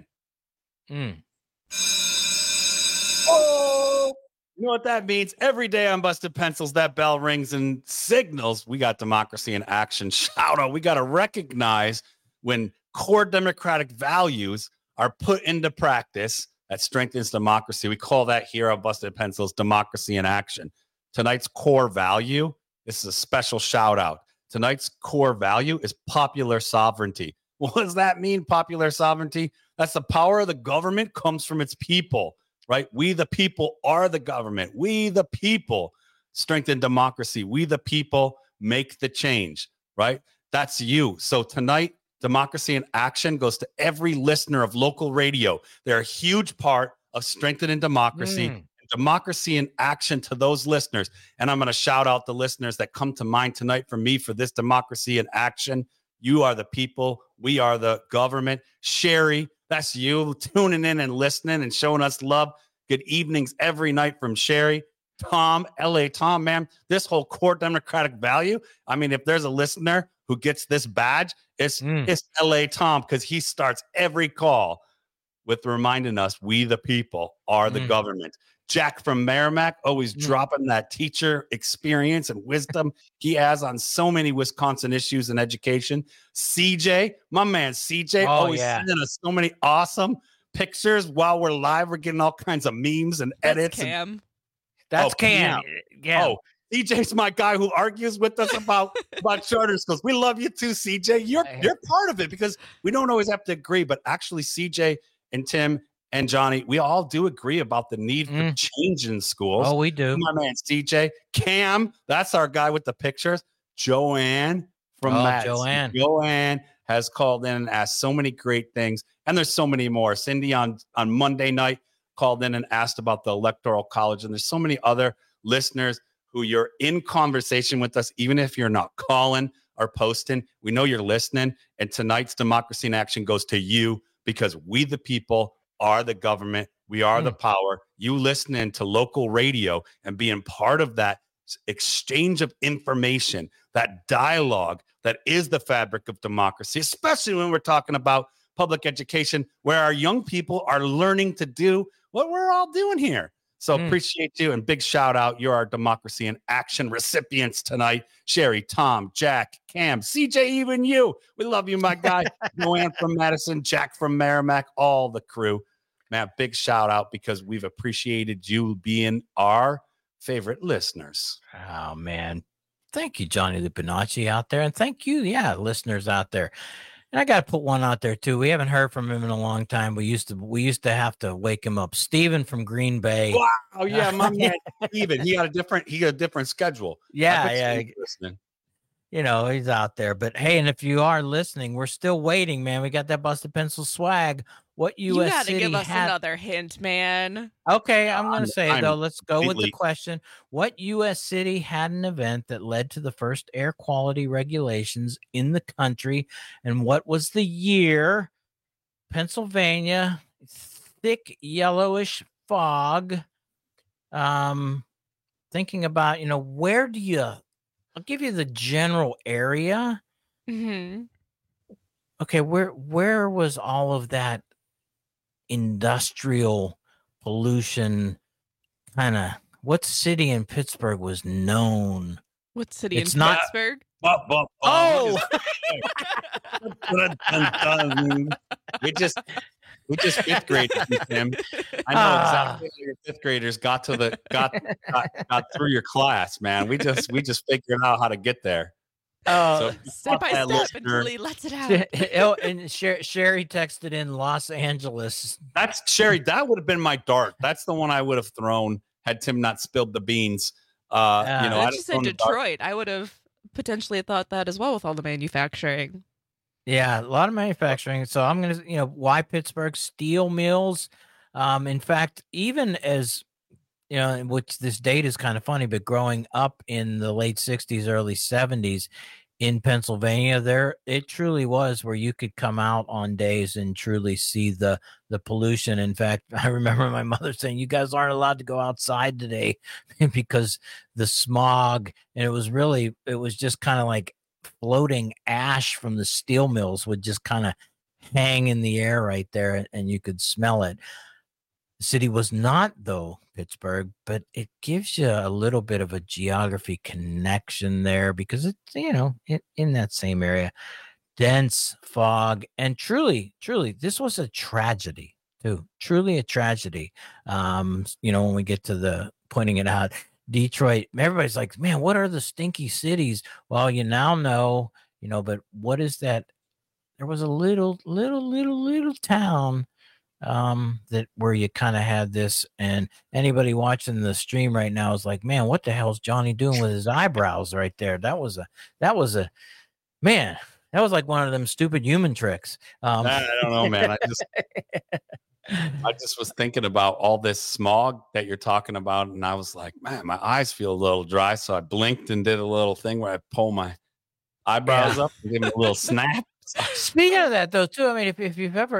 Oh, you know what that means? Every day on Busted Pencils, that bell rings and signals we got democracy in action. Shout out. We got to recognize when core democratic values are put into practice that strengthens democracy. We call that here on Busted Pencils democracy in action. Tonight's core value, this is a special shout out. Tonight's core value is popular sovereignty. What does that mean, popular sovereignty? That's the power of the government comes from its people, right? We the people are the government. We the people strengthen democracy. We the people make the change, right? That's you. So tonight, Democracy in Action goes to every listener of local radio. They're a huge part of strengthening democracy. Democracy in Action to those listeners. And I'm going to shout out the listeners that come to mind tonight for me for this Democracy in Action. You are the people. We are the government. Sherry, that's you tuning in and listening and showing us love. Good evenings every night from Sherry. Tom, LA Tom, man, this whole core Democratic value. I mean, if there's a listener who gets this badge, it's LA Tom, because he starts every call with reminding us we the people are the government. Jack from Merrimack, always dropping that teacher experience and wisdom he has on so many Wisconsin issues and education. CJ, my man CJ, always sending us so many awesome pictures while we're live. We're getting all kinds of memes and edits. Cam. That's Cam. Yeah. Oh, CJ's my guy who argues with us about charter schools. We love you too, CJ. You're part of it because we don't always have to agree, but actually CJ and Tim and Johnny, we all do agree about the need for change in schools. Oh, we do. My man CJ. Cam, that's our guy with the pictures. Joanne from Madison. Joanne has called in and asked so many great things, and there's so many more. Cindy on Monday night called in and asked about the Electoral College, and there's so many other listeners who you're in conversation with us, even if you're not calling or posting. We know you're listening, and tonight's Democracy in Action goes to you because we the people are the government. We are the power. You listening to local radio and being part of that exchange of information, that dialogue that is the fabric of democracy, especially when we're talking about public education, where our young people are learning to do what we're all doing here. So appreciate you, and big shout out. You're our Democracy in Action recipients tonight. Sherry, Tom, Jack, Cam, CJ, even you. We love you, my guy. Joanne from Madison, Jack from Merrimack, all the crew. Man, big shout out because we've appreciated you being our favorite listeners. Oh, man. Thank you, Johnny Lupinacci out there. And thank you, listeners out there. And I got to put one out there too. We haven't heard from him in a long time. We used to have to wake him up. Steven from Green Bay. Wow, yeah, my man Steven. He got a different schedule. Yeah. You know, he's out there. But hey, and if you are listening, we're still waiting, man. We got that Busted Pencil swag. What You U.S. got to city give us had... another hint, man. Okay, I'm going to say it, though. Let's go with the completely- question. What U.S. city had an event that led to the first air quality regulations in the country? And what was the year? Pennsylvania, thick yellowish fog. Thinking about, where do you... I'll give you the general area. Mm-hmm. Okay, where was all of that industrial pollution what city in Pittsburgh was known? What city It's in not- Pittsburgh? Oh, we just fifth graders, Tim. I know exactly how your fifth graders got through your class, man. We just figured out how to get there. Oh, Step by step until he lets it out. And Sherry texted in Los Angeles. That's Sherry. That would have been my dart. That's the one I would have thrown had Tim not spilled the beans. I just said Detroit. I would have potentially thought that as well with all the manufacturing. Yeah, a lot of manufacturing. So I'm going to, why Pittsburgh? Steel mills. In fact, even as, which this date is kind of funny, but growing up in the late 60s, early 70s in Pennsylvania, it truly was where you could come out on days and truly see the pollution. In fact, I remember my mother saying, you guys aren't allowed to go outside today because the smog, and it was just kind of like floating ash from the steel mills would just kind of hang in the air right there, and you could smell it. The city was not, though, Pittsburgh, but it gives you a little bit of a geography connection there because it's, in that same area. Dense fog. And truly, this was a tragedy, too. Truly a tragedy. When we get to the pointing it out, Detroit, everybody's like, man, what are the stinky cities? Well, you now know, but what is that? There was a little town that where you kind of had this, and anybody watching the stream right now is like, man, what the hell's Johnny doing with his eyebrows right there? That was like one of them stupid human tricks. I don't know, man. I just was thinking about all this smog that you're talking about, and I was like, man, my eyes feel a little dry. So I blinked and did a little thing where I pull my eyebrows up and give them a little snap. Speaking of that, though, too, I mean, if you've ever,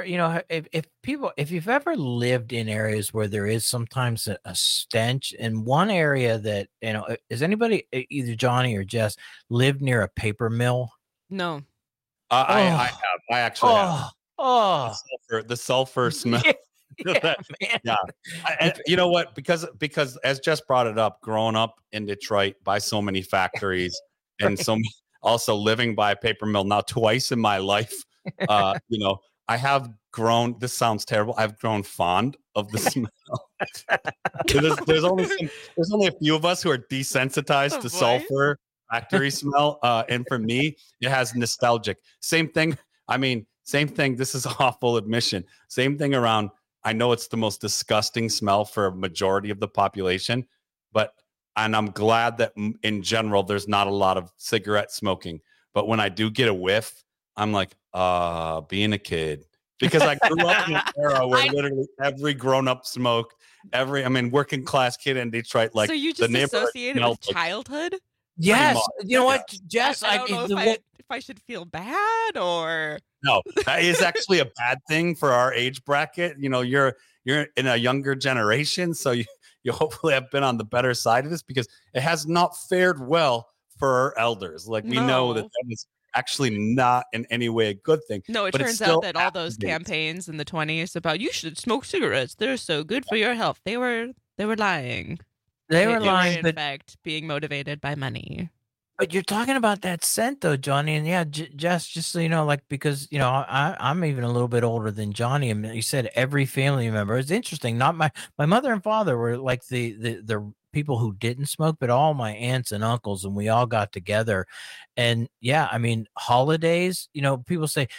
if you've ever lived in areas where there is sometimes a stench, in one area that, is anybody, either Johnny or Jess, lived near a paper mill? No. I have. I actually have. Oh, the sulfur smell. Yeah, man. Yeah. And you know what? Because as Jess brought it up, growing up in Detroit by so many factories and also living by a paper mill now twice in my life, I have grown. This sounds terrible. I've grown fond of the smell. there's only a few of us who are desensitized to sulfur factory smell, and for me, it has nostalgic. Same thing. Same thing. This is awful admission. Same thing around. I know it's the most disgusting smell for a majority of the population, and I'm glad that in general, there's not a lot of cigarette smoking. But when I do get a whiff, I'm like, being a kid. Because I grew up in an era where literally every grown-up smoked. Working class kid in Detroit. Like, so you just associate it with childhood? Yes. You know what, Jess? I don't know if I should feel bad or... No, that is actually a bad thing for our age bracket. You're in a younger generation, so you hopefully have been on the better side of this, because it has not fared well for our elders. Like, we know that is actually not in any way a good thing. No, it turns out that all those campaigns in the 20s about you should smoke cigarettes, they're so good for your health, they were lying. They were lying, in fact, being motivated by money. But you're talking about that scent, though, Johnny, and yeah, just so you know, because I'm even a little bit older than Johnny, and you said every family member. It's interesting. Not my mother and father were like the people who didn't smoke, but all my aunts and uncles, and we all got together, and yeah, holidays. People say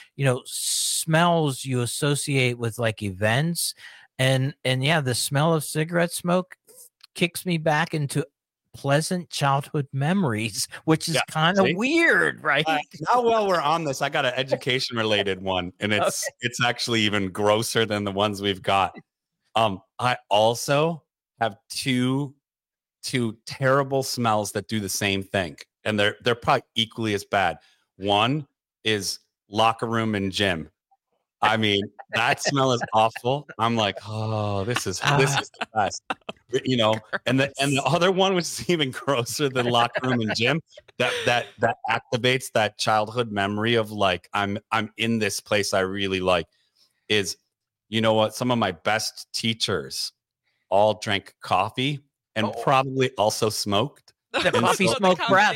smells you associate with like events, and yeah, the smell of cigarette smoke kicks me back into pleasant childhood memories, which is kind of weird, right? Now, while we're on this, I got an education related one, and it's actually even grosser than the ones we've got. I also have two terrible smells that do the same thing, and they're probably equally as bad. One is locker room and gym. That smell is awful. I'm like, oh, this is the best. And the other one, which is even grosser than locker room and gym, that activates that childhood memory of like, I'm in this place I really like, is, what, some of my best teachers all drank coffee and probably also smoked. The coffee smoke breath.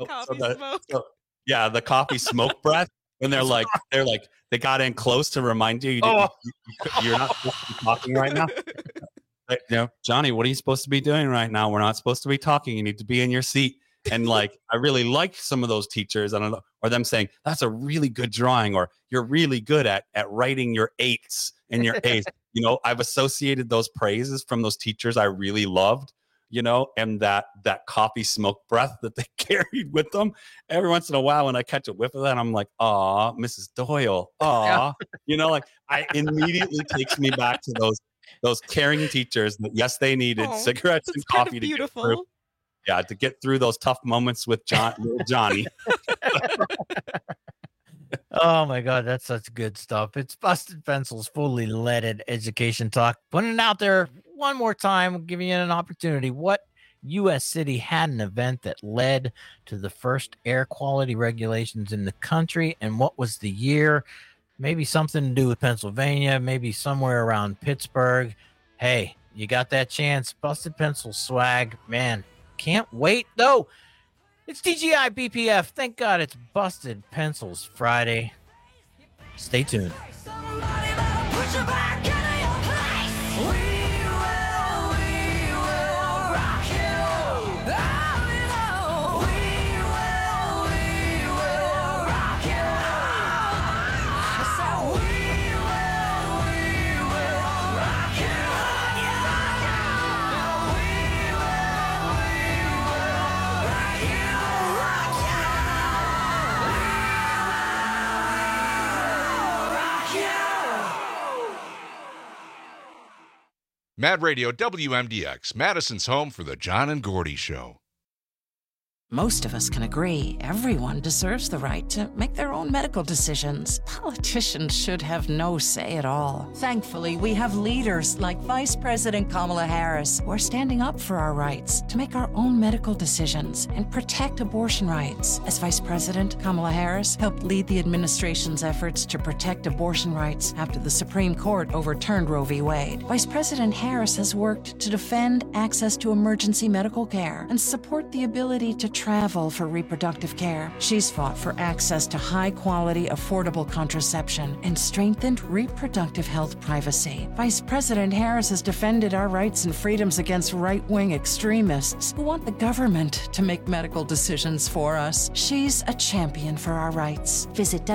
The coffee smoke breath. And they're like, they got in close to remind you're not supposed to be talking right now. Johnny, what are you supposed to be doing right now? We're not supposed to be talking. You need to be in your seat. And like, I really like some of those teachers. I don't know, or them saying that's a really good drawing, or you're really good at writing your 8s and your A's. I've associated those praises from those teachers I really loved. And that coffee smoke breath that they carried with them. Every once in a while, when I catch a whiff of that, I'm like, "Aw, Mrs. Doyle, aw." Yeah. I immediately takes me back to those caring teachers that, yes, they needed cigarettes and coffee to get through. Yeah, to get through those tough moments with little Johnny. Oh my God, that's such good stuff. It's Busted Pencils, fully leaded education talk. Putting it out there one more time, giving you an opportunity. What U.S. city had an event that led to the first air quality regulations in the country, and what was the year? Maybe something to do with Pennsylvania, maybe somewhere around Pittsburgh. Hey, you got that chance. Busted Pencils swag, man. Can't wait though. It's TGI BPF. Thank God it's Busted Pencils Friday. Stay tuned. Mad Radio WMDX, Madison's home for the John and Gordy Show. Most of us can agree everyone deserves the right to make their own medical decisions. Politicians should have no say at all. Thankfully, we have leaders like Vice President Kamala Harris who are standing up for our rights to make our own medical decisions and protect abortion rights. As Vice President, Kamala Harris helped lead the administration's efforts to protect abortion rights after the Supreme Court overturned Roe v. Wade. Vice President Harris has worked to defend access to emergency medical care and support the ability to travel for reproductive care. She's fought for access to high-quality, affordable contraception and strengthened reproductive health privacy. Vice President Harris has defended our rights and freedoms against right-wing extremists who want the government to make medical decisions for us. She's a champion for our rights. Visit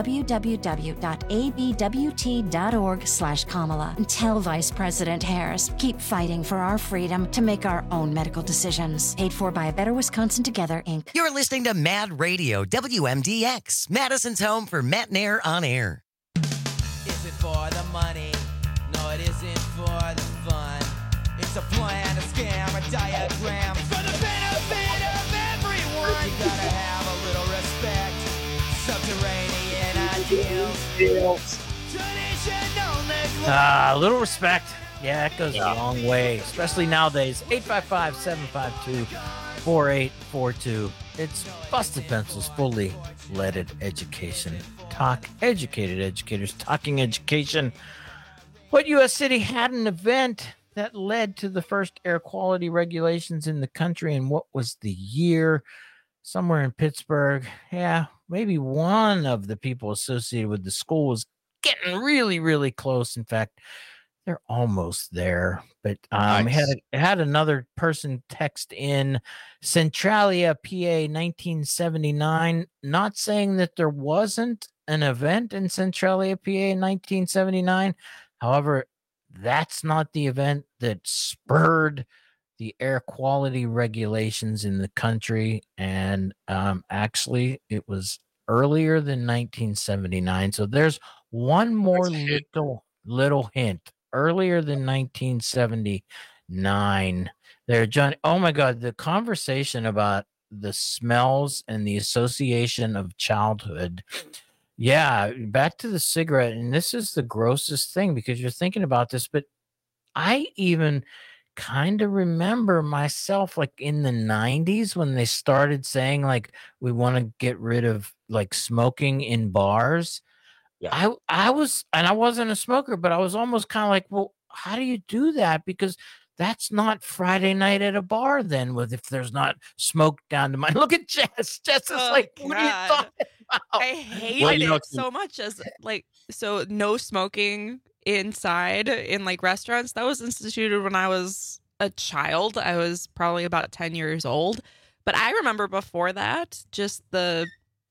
www.abwt.org/Kamala and tell Vice President Harris, keep fighting for our freedom to make our own medical decisions. Paid for by A Better Wisconsin Together, Inc. You're listening to Mad Radio, WMDX, Madison's home for Matt Nair on air. Is it for the money? No, it isn't for the fun. It's a plan, a scam, a diagram. It's for the benefit of everyone. You gotta have a little respect. Subterranean ideals. Traditional neglect. A little respect. Yeah, it goes a long way, especially nowadays. 855-752-4842. It's Busted Pencils, fully leaded education. Talk educated educators, talking education. What U.S. city had an event that led to the first air quality regulations in the country, and what was the year? Somewhere in Pittsburgh. Yeah, maybe one of the people associated with the school was getting really, really close. In fact, they're almost there. But Nice. had another person text in Centralia, PA, 1979, not saying that there wasn't an event in Centralia, PA, in 1979. However, that's not the event that spurred the air quality regulations in the country. And actually, it was earlier than 1979. So there's one more little hint. Earlier than 1979 there, John. Oh my God, the conversation about the smells and the association of childhood. Yeah, back to the cigarette. And this is the grossest thing because you're thinking about this, but I even kind of remember myself like in the 90s when they started saying like we want to get rid of like smoking in bars. Yeah. I wasn't a smoker, but I was almost kind of like, well, how do you do that? Because that's not Friday night at a bar then with if there's not smoke down to my look at Jess. Jess is like, what are you talking about? I hated it so much as like so no smoking inside in like restaurants. That was instituted when I was a child. I was probably about 10 years old. But I remember before that, just the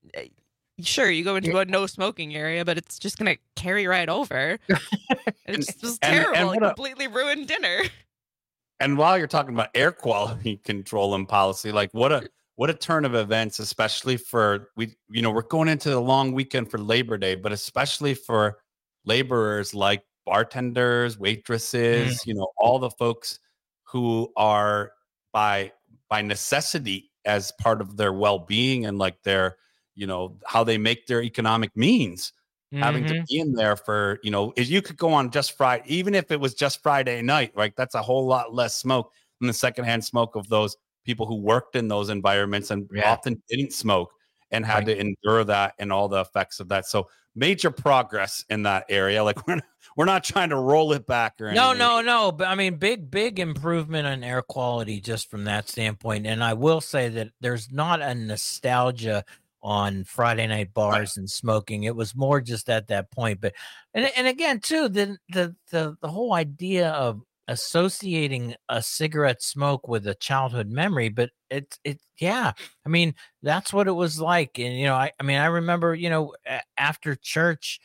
sure, you go into a no smoking area, but it's just going to carry right over. It just was terrible. It completely ruined dinner. And while you're talking about air quality control and policy, like what a turn of events, especially for we're going into the long weekend for Labor Day, but especially for laborers like bartenders, waitresses, all the folks who are by necessity as part of their well-being and like their how they make their economic means, having to be in there for, if you could go on just Friday, even if it was just Friday night, right? That's a whole lot less smoke than the secondhand smoke of those people who worked in those environments and often didn't smoke and had to endure that and all the effects of that. So major progress in that area. Like we're not trying to roll it back or anything. No. But I mean, big improvement on air quality just from that standpoint. And I will say that there's not a nostalgia on Friday night bars and smoking. It was more just at that point. But and again too, the whole idea of associating a cigarette smoke with a childhood memory, but it I mean that's what it was like. And I remember after church,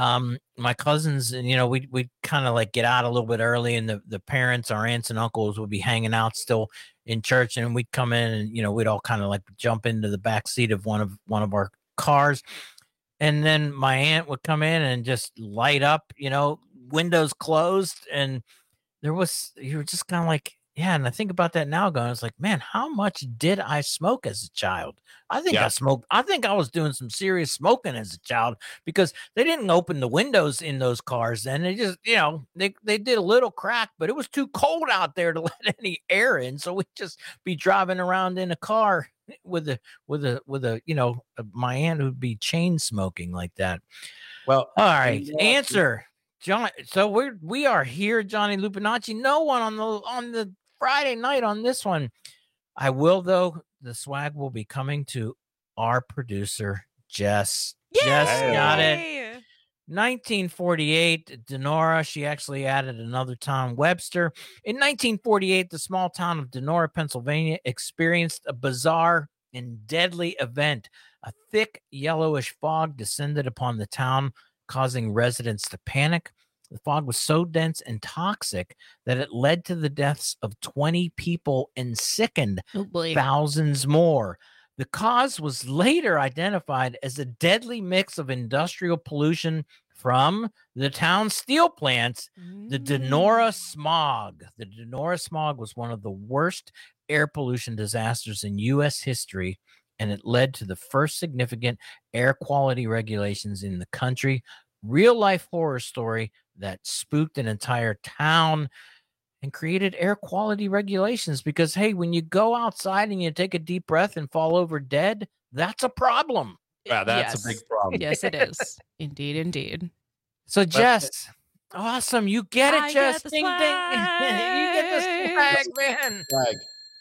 my cousins and we'd kind of like get out a little bit early, and the parents, our aunts and uncles, would be hanging out still in church, and we'd come in and we'd all kind of like jump into the back seat of one of our cars, and then my aunt would come in and just light up, windows closed, and you were just kind of like, Yeah, and I think about that now going, it's like, man, how much did I smoke as a child? I think Yeah. I smoked. I think I was doing some serious smoking as a child because they didn't open the windows in those cars then. They just, they did a little crack, but it was too cold out there to let any air in. So we'd just be driving around in a car with my aunt who'd be chain smoking like that. Well, all right, answer. John, so we are here, Johnny Lupinacci. No one on the Friday night on this one. I will, though. The swag will be coming to our producer, Jess. Yay! Jess got it. 1948, Donora. She actually added another town, Webster. In 1948, the small town of Donora, Pennsylvania, experienced a bizarre and deadly event. A thick yellowish fog descended upon the town, causing residents to panic. The fog was so dense and toxic that it led to the deaths of 20 people and sickened thousands more. The cause was later identified as a deadly mix of industrial pollution from the town's steel plants, the Donora smog. The Donora smog was one of the worst air pollution disasters in U.S. history, and it led to the first significant air quality regulations in the country. Real life horror story that spooked an entire town and created air quality regulations because, hey, when you go outside and you take a deep breath and fall over dead, that's a problem. Yeah, that's a big problem. Yes, it is. Indeed. So, Jess, awesome. You get it, Jess. Ding, ding. You get the swag, man. Swag.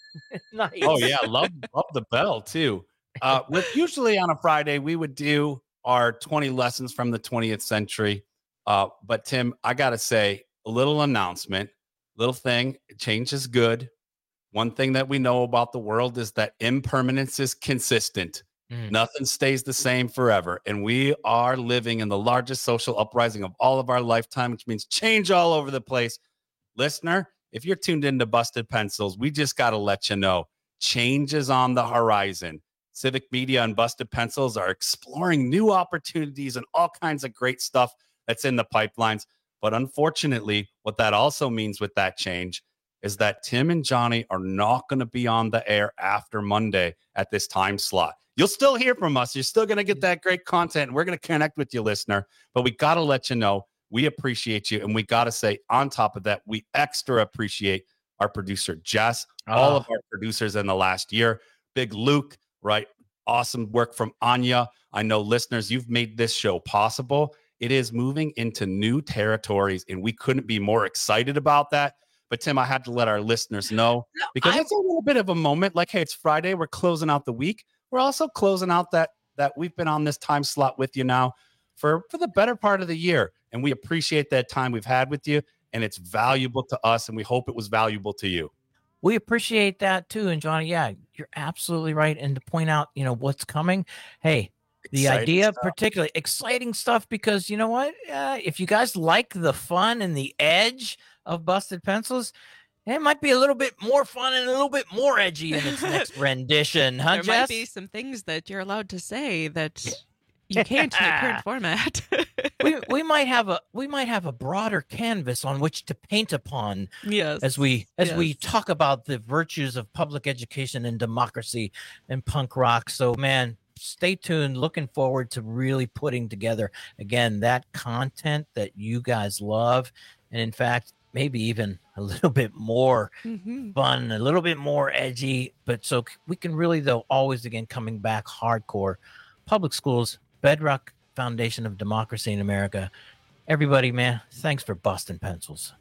Nice. Oh, yeah. Love the bell, too. Usually on a Friday, we would do our 20 lessons from the 20th century. But Tim, I got to say, a little announcement, little thing, change is good. One thing that we know about the world is that impermanence is consistent. Nothing stays the same forever. And we are living in the largest social uprising of all of our lifetime, which means change all over the place. Listener, if you're tuned into Busted Pencils, we just got to let you know, change is on the horizon. Civic Media and Busted Pencils are exploring new opportunities and all kinds of great stuff that's in the pipelines. But unfortunately, what that also means with that change is that Tim and Johnny are not going to be on the air after Monday at this time slot. You'll still hear from us. You're still going to get that great content, and we're going to connect with you, listener. But we got to let you know we appreciate you, and we got to say, on top of that, we extra appreciate our producer, Jess, all of our producers in the last year, Big Luke, right? Awesome work from Anya. I know, listeners, you've made this show possible. It is moving into new territories, and we couldn't be more excited about that. But, Tim, I had to let our listeners know because it's a little bit of a moment. Like, hey, it's Friday. We're closing out the week. We're also closing out that we've been on this time slot with you now for the better part of the year. And we appreciate that time we've had with you, and it's valuable to us, and we hope it was valuable to you. We appreciate that, too. And, Johnny, yeah, you're absolutely right. And to point out, what's coming, hey, the Exciting idea, stuff. particularly exciting stuff, because you know what? If you guys like the fun and the edge of Busted Pencils, it might be a little bit more fun and a little bit more edgy in its next rendition, huh, There Jess? might be some things that you're allowed to say that you can't in the current format. we might have a broader canvas on which to paint upon. Yes. As we talk about the virtues of public education and democracy and punk rock. So, man, stay tuned. Looking forward to really putting together again that content that you guys love, and in fact, maybe even a little bit more fun, a little bit more edgy, but so we can really, though, always again coming back hardcore. Public schools, bedrock foundation of democracy in America. Everybody, man, thanks for busting pencils.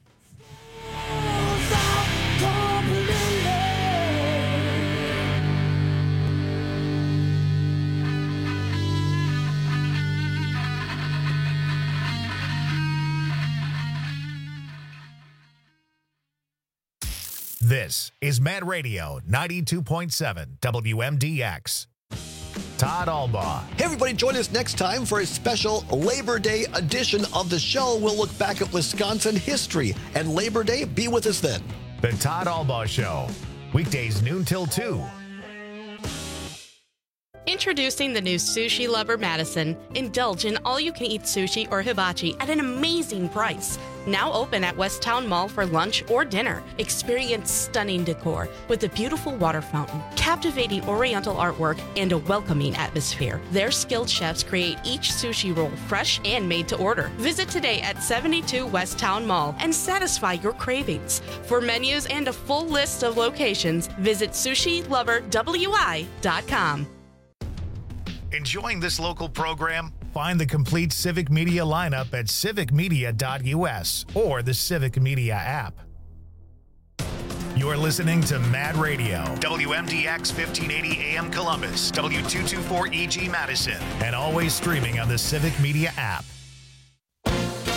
This is Mad Radio 92.7 WMDX. Todd Albaugh. Hey, everybody, join us next time for a special Labor Day edition of the show. We'll look back at Wisconsin history and Labor Day. Be with us then. The Todd Albaugh Show. Weekdays noon till 2. Introducing the new Sushi Lover Madison. Indulge in all-you-can-eat sushi or hibachi at an amazing price. Now open at West Town Mall for lunch or dinner. Experience stunning decor with a beautiful water fountain, captivating oriental artwork, and a welcoming atmosphere. Their skilled chefs create each sushi roll fresh and made to order. Visit today at 72 West Town Mall and satisfy your cravings. For menus and a full list of locations, visit sushiloverwi.com. Enjoying this local program? Find the complete Civic Media lineup at civicmedia.us or the Civic Media app. You're listening to Mad Radio, WMDX 1580 AM Columbus, W224EG Madison, and always streaming on the Civic Media app.